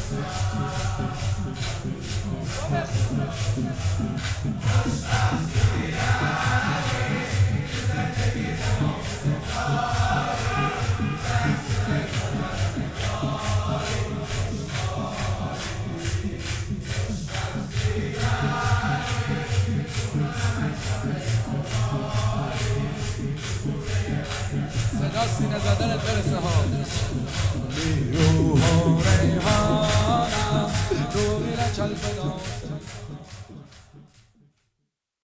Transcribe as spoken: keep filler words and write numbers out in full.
صدا سینه زدنت برسه ها. روح و ریحانم رو میره چل